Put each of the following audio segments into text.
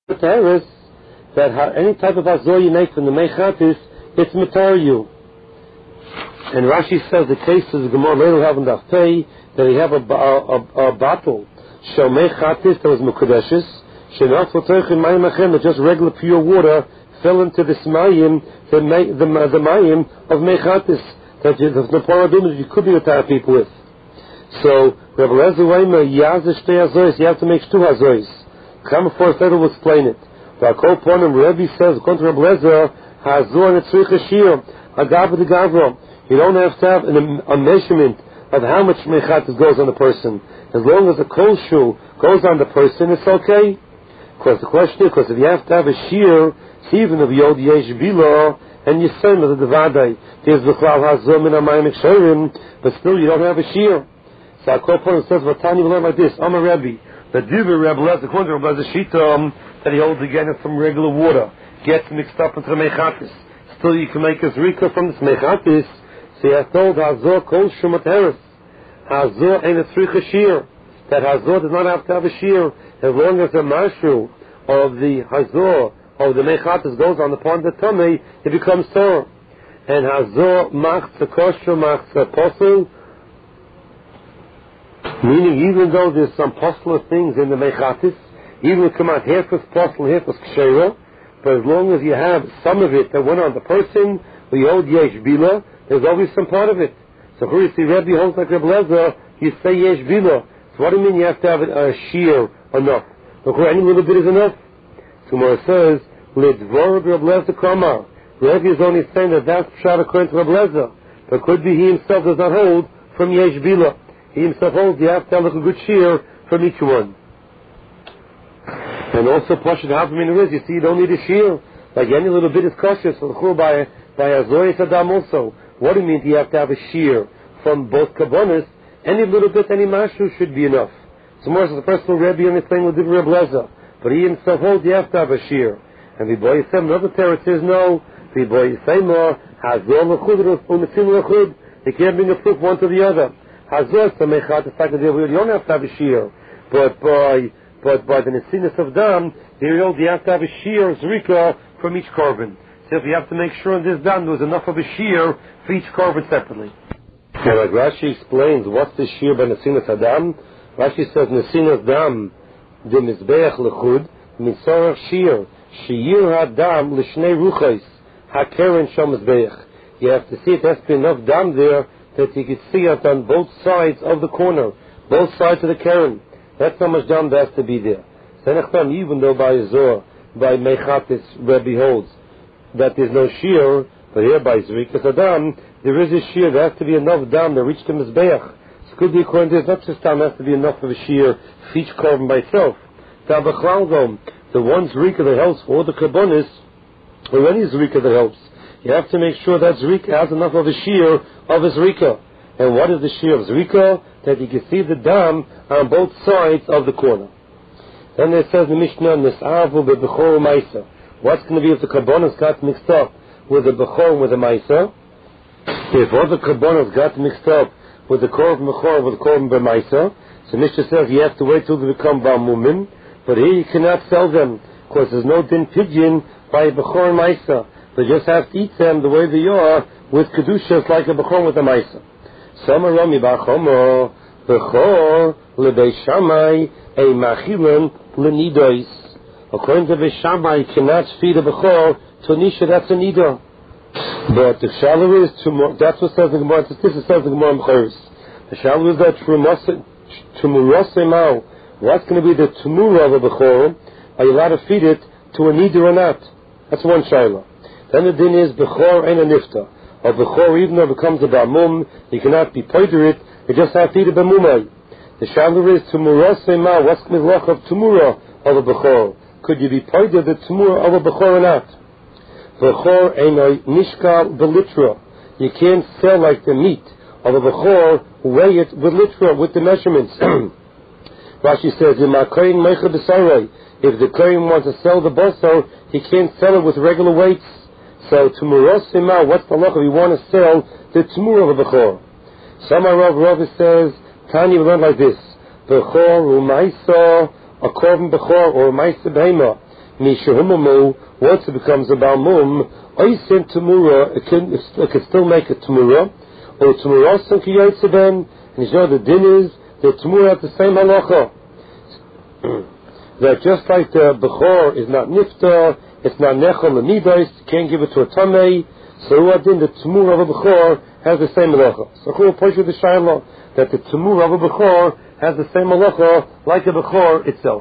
Teres, that any type of azor you make from the mechatis, it's matar you. And Rashi says the case is the Gemara later have in the Pei that he have a bottle shel mechatis that was mukadeshes, shenaf l'toich in mayim achem, that just regular pure water fell into the mayim, the mayim of mechatis that the paradigm you could be with people with. So Rabbi Lezer Weimer yazeh shtei azois, you have to make two azois. Come before Seder will explain it. But Rebbe says, according to Rabbi Lezer, hazor and tzricha shir, agav the gavro. You don't have to have a measurement of how much mechatis goes on the person. As long as the kol shu goes on the person, it's okay. Because the question is, because if you have to have a shear, it's even of yod yesh bila, and you say with the devadai, there's the klal hazor min amayim eksherim, but still you don't have a shear. So our Kohen says, Vatani will learn like this, I'm a Rebbe. The Diver Rebbe Lezer, according to Rebbe Lezer Shita, that he holds again from regular water, gets mixed up into the mechatis. Still you can make a zrika from this mechatis. So he has told Hazor kol shumat heres. Hazor ain't a tzricha shear. That Hazor does not have to have a shear. As long as the mashu of the Hazor, of the mechatis goes on the part of the tummy, it becomes Torah. And Hazor machza kosher machza posel, meaning even though there's some posel things in the mechatis, even if it come out half as posel, half as kshera, but as long as you have some of it that went on the person, we hold yesh bila, there's always some part of it. So here you see Rebbe holds like Rebbe Lezer, you say yesh bila. So what do you mean you have to have a shear enough? Look, any little bit is enough. Tomorrow says, Lidvor Rebbe Lezer Kamar. Rebbe is only saying that that's pshat according to Rebbe Lezer. But could be he himself does not hold from yesh bila. He himself holds you have to have a good shear from each one. And also Pashut Havmin is, you see you don't need a shear. Like any little bit is cautious. So by Azoyes Adam also. What do you mean? You have to have a shear from both kabbonis? Any little bit, any mashu should be enough. So more as the personal Rebbe and the thing will do Rebbe Lezer. But he himself holds you have to have a shear. And the boy said another terror says no. The boy say more. Hazor l'chud u'metzim l'chud. You can't bring a proof one to the other. Hazor samechat the fact that you don't have to have a shear. But by the nesinus of dam, you have to have a shear zrika from each korban. So if you have to make sure in this dam there was enough of a shear for each korban separately. So like Rashi explains, what's the shear by nesinus adam? Rashi says nesinus dam the mizbeach lechud mitzorach shear sheir hadam l'shnei ruchais hakeren shom mizbeach. You have to see it has to be enough dam there that you can see it on both sides of the corner, both sides of the keren. That's how much dam there has to be there. Even though by Azor, by Mechatis, Rebbe holds that there's no shear, but here by Zrikas Adam, there is a shear. There has to be enough dam to reach the Mizbeach. So could be according to this, not just dam, there has to be enough of a shear for each korban by itself. The one Zrika that helps for all the Karbonis, or any Zrika that helps, you have to make sure that Zrika has enough of a shear of a Zrika. And what is the shear of Zrika? That you can see the dam on both sides of the corner. Then it says in the Mishnah, Nis'avu be'bechor Maisa. What's going to be if the Karbonos got mixed up with the Bechor and with the Maisa? If all the Karbonos got mixed up with the Korban Bechor with the Korban B'Maisa, so Mishnah says you have to wait till they become Ba'mumin, but here you cannot sell them, because there's no din pidyon by Bechor and Maisa. They just have to eat them the way they are, with Kedushas like a Bechor with a Maisa. Sama Rami Ba'chomo, Bechor Lebei Shammai, a Machilan Lenidois. According to Beishamai, you cannot feed a Bechor to Nisha, that's a Nido. But the Shalu is, that's what says the Gemara, this says the Gemara M'charis. The Shalu is that Tumurosei, what's going to be the Tumura of a Bechor? Are you allowed to feed it to a Nido or not? That's one Shaila. Then the din is Bechor and a Nifta. A Bechor, even though it becomes a Ba'mum, you cannot be poider it, you just have to eat a Ba'mumai. The Shalu is Tumurosei, what's the Milach of Tumura of a Bechor? Could you be pointed the Tumura of a Bechor or not? Bechor ain't Nishkal Belitra. You can't sell like the meat of a Bechor, weigh it with litra, with the measurements. Rashi says, if the Kohen wants to sell the Basar, he can't sell it with regular weights. So Tumurosima, what's the loch if you want to sell the Tumura of a Bechor? Samarav Rav says, Tanya learned like this: Bechor u'maisa, a korban bechor or a maisa behema, Mishahumamu, once it becomes a Balmum, Oisin Tamura, it can still make a Tamura, or Tamura Sankiyotzaben, and you know the din is that Tamura has the same halacha. That just like the Bechor is not Nifta, it's not Nechol Lemidos, can't give it to a Tamei, so what din the Tamura of a Bechor has the same halacha. So who will push with the Shiloh that the Tamura of a Bechor has the same halacha like a Bechor itself.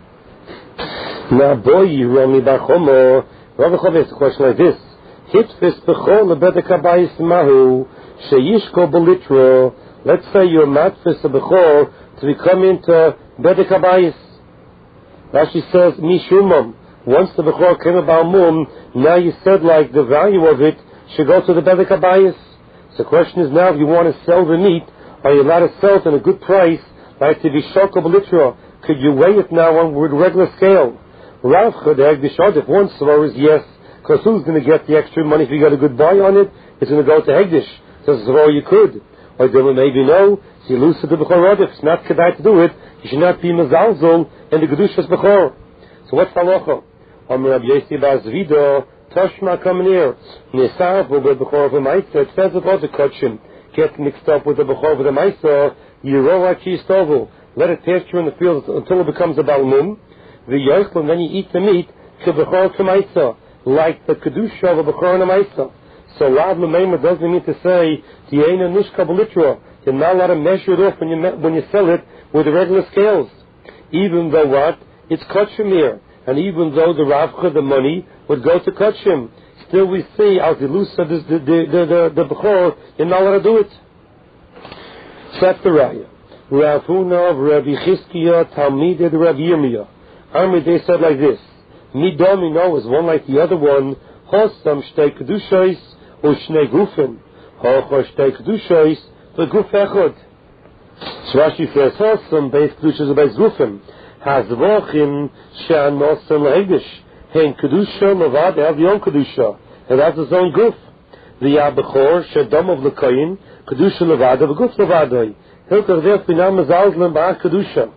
Now, boy, Rami Bachomo, Rabbi Chav asks a question like this: Hitfis Bechor lebedek habayis mahu sheyishko belitro. Let's say you're matfis a Bechor to become into bedek habayis. Rashi says mishumam. Once the Bechor came about mum, now you said like the value of it should go to the bedek habayis. So the question is now, if you want to sell the meat, are you allowed to sell it at a good price, like to be shoko belitro? Could you weigh it now on with regular scale? Rav Chodeg Bishad, if one svar is yes, because who's going to get the extra money if you got a good buy on it? It's going to go to Hegdish. So svar you could. Or then maybe no, so you lose to the Bechor. If it's not kedai to do it, you should not be mezalzol in the Gedushas Bechor. So what's halacha? Rabbi Yossi Bar Zvido, Toshma coming here. Nesav will be Bechor of a Maisa. It says about the Kotchim. Get mixed up with the Bechor of the Maisa. Yirova Chistovu. Let it pasture in the field until it becomes a Balmum. The yochel, and then you eat the meat, kebechor k'maisa, like the kedusha of a bechor and a maisa. So Rav Lemeimer doesn't mean to say tiena nishka belitra. You're not allowed to measure it off when you sell it with the regular scales. Even though what? It's kotchim here, and even though the ravcha, the money, would go to kotchim, still we see as the lusa the bechor, you're not allowed to do it. That's the raya. Rav Huna of Rabbi Chizkiya Talmidei Rabbi Yirmiyah. They said like this: Midomino is one like the other one. Hosam shtei kedushos or shnei gufen. Hocha shtei kedushos v'guf echad. So Rashi says Hosam beis kedushos beis gufen. Hazvochin she'anosem le'egdish. Hein kedusha levad have the own kedusha. It has its own guf. The Yabechor she'dom of l'koyin kedusha levad have a guf levadoi. Hilkach v'yach binam mezalzlem ba'ach kedusha.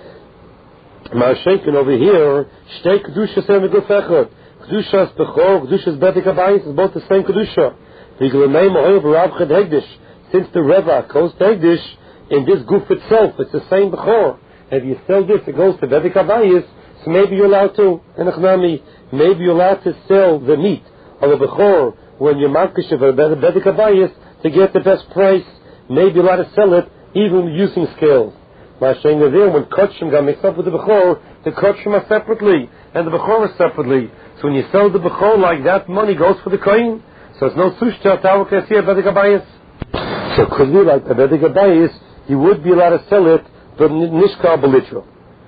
Ma'ashenkin over here, shtei kedusha and the guf echad. Kedusha's bechor, kedusha's bedek habayis is both the same kedusha. V'gleimei mo'oyev Rav Chad Hegdish. Since the Reva goes to Hegdish, in this guf itself, it's the same bechor. If you sell this, it goes to bedek habayis. So maybe you're allowed to, maybe you're allowed to sell the meat of a bechor when you're markish of a bedek habayis to get the best price. Maybe you're allowed to sell it even using scales. Ma'ashenkin there, when kotchim got mixed up with the bechor, the kotchim are separately and the bechor is separately. So when you sell the bechor like that, money goes for the kohen. So it's no sushta ta'avuk here bedek habayis. So it could be like a bedek habayis, you would be allowed to sell it, but nishka belitro.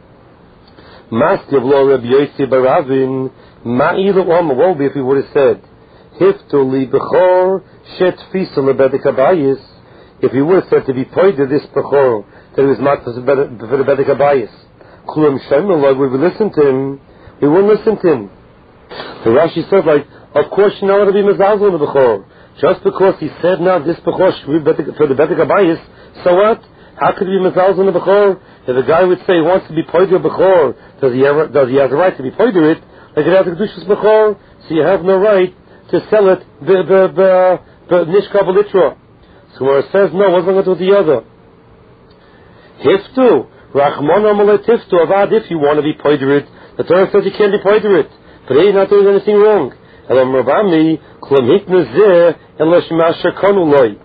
Maskiv lo Rabbi Yossi Baravin, ma'ilu om, what would be if he would have said, hiftu li bechor shet fisa le bedek habayis, if he would have said to be pointed this bechor, that it was not for the bedek habayis. Klum shemelog, we would listen to him, we wouldn't listen to him. The Rashi said, like, of course you know how to be mezalzel in the bechor. Just because he said now this bechor should be for the bedek habayis, so what? How could he be mezalzel in the bechor? If a guy would say he wants to be pointed a bechor, does he have the right to be pointed it? Like it has a kedushas bechor, so you have no right to sell it the nishka belitra. So where it says no, what's going to do with the other? Hiftu, Rachmon Amalei Tiftu, Avad, if you want to be poiderit, the Torah says you can't be poiderit, but he's not doing anything wrong. Elam Rabami, Klum Hikna Zeh, Elosh Masha Konuloi.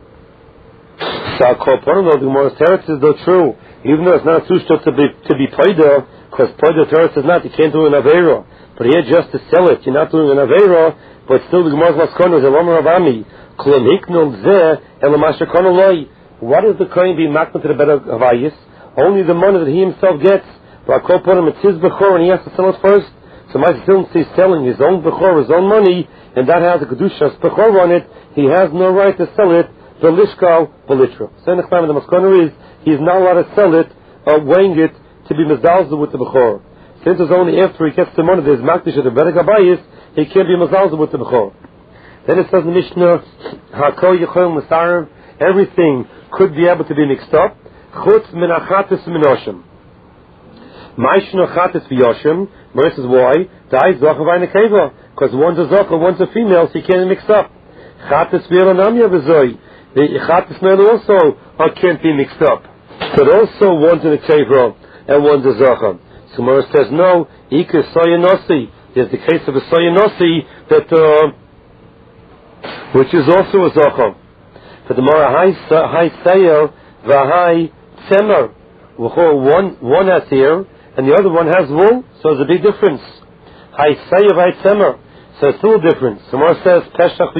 So I'll call Porno, the Gemara Teretz is though true, even though it's not a sushta to be poider, because poider Torah says not, you can't do an Aveira. But here just to sell it, you're not doing an Aveira, but still the Gemara's Maskono is Elam Rabami, Klum Hikna Zeh, Elam Masha Konuloi. What does the kohen be makna to the bedek habayis? Only the money that he himself gets. But I call upon him, it's his bechor, and he has to sell it first. So my still is selling his own bechor, his own money, and that has a kedushas bechor on it. He has no right to sell it. The lishkal belitra. So the maskoner is he's not allowed to sell it or weighing it to be mezalzel with the bechor. Since it's only after he gets the money that is makna to the bedek habayis, he can't be mezalzel with the bechor. Then it says in the Mishnah, hakol yechol mesarev, everything could be able to be mixed up. Chutz min achatis min oshim. Ma'ishno achatis v'yoshim This is why because one's a zocha, one's a female, so you can't mix up. Chatas v'elanamya v'zoi. The chatas male also can't be mixed up. But also one's in a kevra and one's a zocha. So Gemara says no. Ika soyanasi. There's the case of a soyanasi that which is also a zocha. For the Gemara high sayer v'high tzemer. One has hair and the other one has wool, so there's a big difference. High sayer v'high tzemer. So it's still a difference. The Gemara says Pesach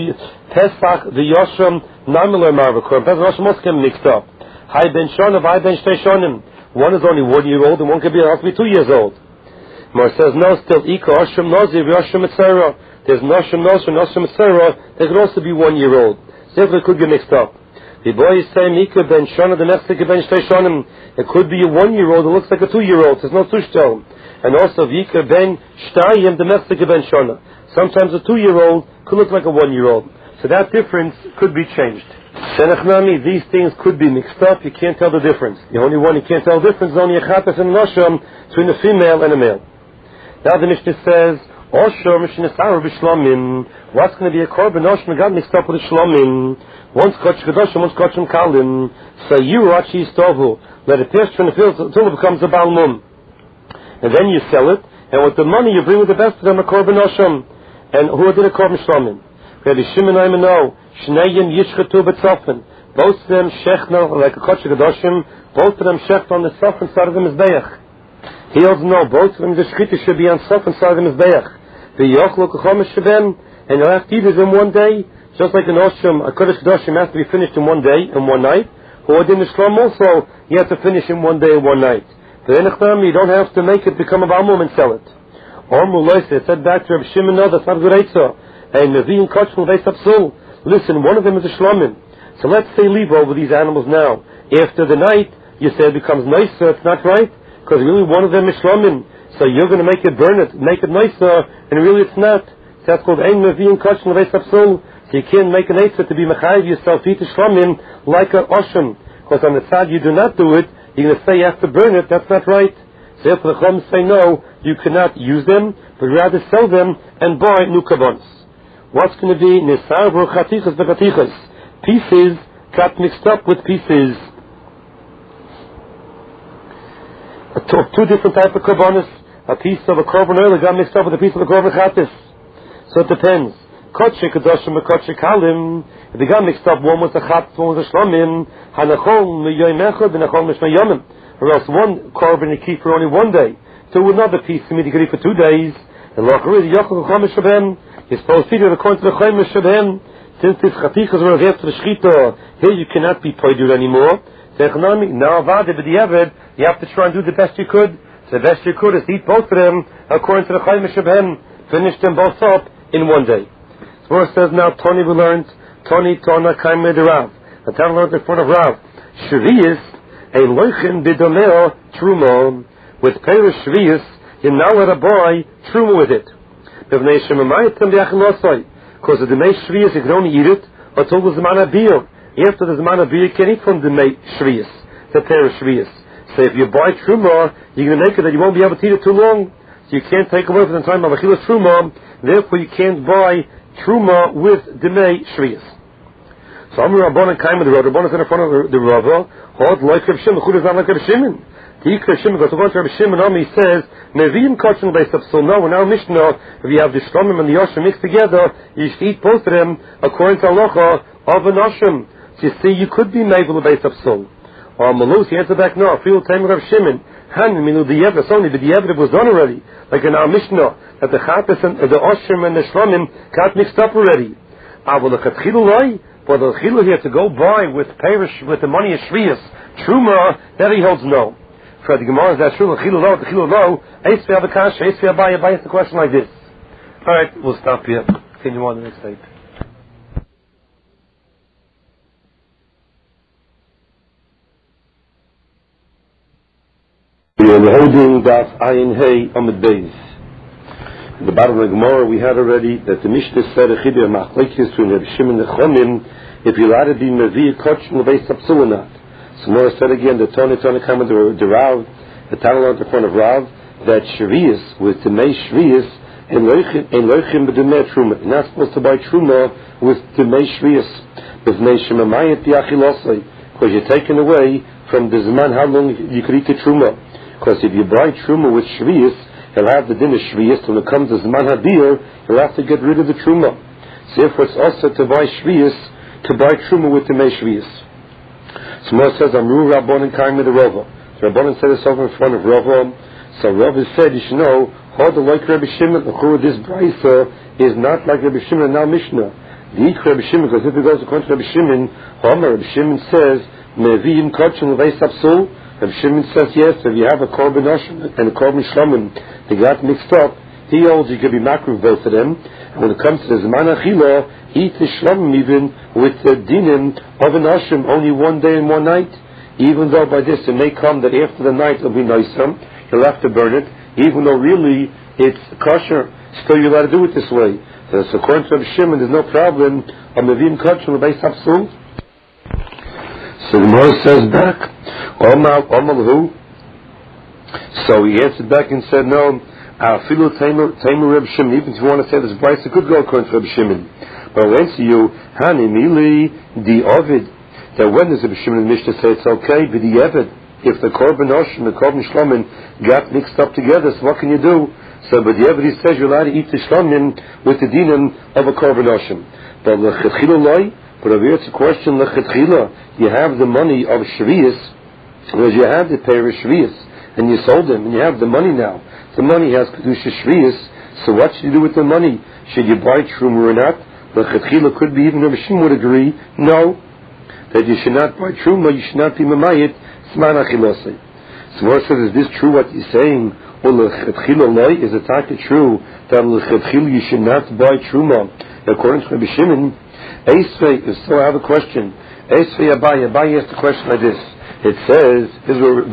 the Yosham Namilar Marvakur. Pesach Yosham also can be mixed up. High ben shonim, high ben shtei shonim. One is only 1 year old and one can be 2 years old. Gemara says no, still Ika Osham Nazir Yosham Etzera. There's Nosham Nazir, Nosham Etzera. They could also be 1 year old. So it could get mixed up. The boy is saying Ika ben shonim, the next Ika ben shtei shonim. It could be a 1 year old that looks like a 2 year old. There's no tushtel. And also Ika ben shtayim, the next Ika ben shonim. Sometimes a 2 year old could look like a 1 year old. So that difference could be changed. Senechnami, these things could be mixed up. You can't tell the difference. The only one you can't tell the difference is only a chatas and a nosham between a female and a male. Now the Mishnah says, Osham shnesaru b'shlamim. What's going to be a korban osham got mixed up with a shlamim? One's kach kadoshim, one's kachim kalim. So you rachi stovu. Let it pierce from the field until it becomes a balmum. And then you sell it, and with the money you bring with the best of them a korban osham. And who did a korban shlamim? Rabbi Shimon Aimano, Shneyim Yishchatu B'Tzofen. Both of them shechna like a kach kadoshim. Both of them shech on the Tzofen side of the Mizbeach. He also know both of them the shechita should be on Tzofen side of the Mizbeach. The yochlu kachomish shabem, and you'll have to eat it in 1 day, just like an osham, a kodesh kadoshim has to be finished in 1 day and 1 night. Who in the shlam also, you have to finish in 1 day and 1 night. The enechtam, you don't have to make it become a balmum and sell it. Or Muloise said back to Rabbi Shimon, no, that's not good eitzah. And Nevi'im Kachmul Beis Absul. Listen, one of them is a shlamim. So let's say leave over these animals now. After the night, you say it becomes nicer. It's not right, because really one of them is shlamim. So you're going to make it burn it, make it nicer, and really it's not. So that's called Ein Nevi'im Kachmul Beis Absul. So you can't make an eitzah to be mechayiv yourself, eat a shlamim like a osham. Because on the side you do not do it, you're going to say you have to burn it. That's not right. So therefore the Chum say no, you cannot use them, but rather sell them and buy new kabbanos. What's going to be nisar v'chatichas v'chatichas? Pieces got mixed up with pieces. Two different types of kabbanos. A piece of a korban oil got mixed up with a piece of a korban chatis. So it depends. Kodshe kadoshim v'kodshe kalim. If they got mixed up, one was a chatis, one was a shlamim. Hanachol miyoyim echad v'nachol mishmayomim. Or else one korban you keep for only 1 day. So another piece to me you could eat for 2 days. And lachari yochel chomish shabem. You're supposed to eat it according to the chomish shabem. Since this chatichas were after the shchita, here you cannot be poided anymore. Now you have to try and do the best you could. So the best you could is eat both of them according to the chomish shabem. Finish them both up in 1 day. So it says now Tony we learned Tony Tona Kaimeh de Rav. The Tana learned in front of Rav. Shvius a loichin bidomeo trumo. With perish shvius, you now let a boy truma with it. Because the Demei Shvius, you can only eat it until the Zman HaBiyah. After the Zman HaBiyah, you can eat from the Demei Shvius, the perish shvius. So if you buy truma, you're going to make it that you won't be able to eat it too long. So you can't take away from the time of Achilas truma. Therefore, you can't buy truma with Demei Shvius. So I'm Rabbanan Kaimah the Rav. Rabbanan is in front of the Rav. Hold like Reb Shimon. Chud is not like Reb Shimon. The Ikar Shimon goes to Reb Shimon. He says, Nevi'im Kachim Beis Absul. No, in our Mishnah, if you have the Shlamim and the Yoshim mixed together, you should eat both of them according to halacha of an Oshim. So you see, you could be Mevel Beis Absul. Or Malus, he answered back, no, I feel time Reb Shimon. Han minu the Yevra, only, but the Yevra was done already. Like in our Mishnah, that the Chatas and the Oshim and the Shlamim got mixed up already. But the chilu here to go buy with perish with the money of shvius truma, that he holds no. For the Gemara is that true. The chilu lo. Eis ve'avakash, eis ve'abaya. Buy the question like this. All right, we'll stop here. Continue on the next tape. We are holding Daf Ayin Hey Amud Beis. In the bottom of the Gemara, we had already that the Mishnah said a chibur machlekes between Reb Shimon and Chomim if you allowed to be mevi kach lebeis absul or not. So Gemara said again the Tony Kaimah the Rav, the Tana learned in front of Rav, that Shvius with Demei Shvius and Loichim b'Demei Truma. You're not supposed to buy Truma with Demei Shvius. Because you're taken away from the Zman how long you could eat the Truma. Because if you buy Truma with Shvius, he'll have the din of Shvius. When it comes to Zman Hadir, he'll have to get rid of the Truma. So therefore it's also to buy Shvius, to buy Truma with Demei Shvius. So Moshe says, Amru Rabbanan Kaim with the Rava. The Rabbanan said this over in front of Rava. So Rava said, you should know, how to like Rabbi Shimon, this Brisa is not like Rabbi Shimon and now Mishnah. The Rabbi Shimon, because if it goes according to Rabbi Shimon, Rabbi Shimon says, Mevi'im Kachin Levei Sapsul. Rabbi Shimon says, yes, if you have a Korban Ashim and a Korban Shlomim, they got mixed up, he holds you could be makruv both of them. And when it comes to the Zman Achila, eat the Shlomim even with the dinim of an Ashim only one day and one night. Even though by this it may come that after the night it'll be noisome, you'll have to burn it, even though really it's kosher, still you're allowed to do it this way. So according to Rabbi Shimon, there's no problem. So the Gemara says back, so he answered back and said, no, even if you want to say this price, it could go according to Rabbi Shimon. But I'll answer you, the Ovid, that when does Rabbi Shimon and Mishnah say it's okay, but the Evid, if the Korban Oshim and the Korban Shlomim got mixed up together, so what can you do? So, but the Evid says you're allowed to eat the Shlomim with the dinim of a Korban Oshim. But L'chetchila loy, but over here it's a question, L'chetchila, you have the money of Shvius, because you have the pair of Shvius, and you sold them, and you have the money now. The money has Kedusha Shvius, so what should you do with the money? Should you buy Truma or not? L'chetchila could be, even Rabbi Shimon would agree, no, that you should not buy Truma, you should not be Mamayit, Zman Achilosei. So Moshe says, is this true what you're saying? Well, L'chetchila loy, is it not true that L'chetchila you should not buy Truma? According to Rabbi Shimon, Eisvei, so I have a question. Eisvei Abaye asked a question like this. It says, this is what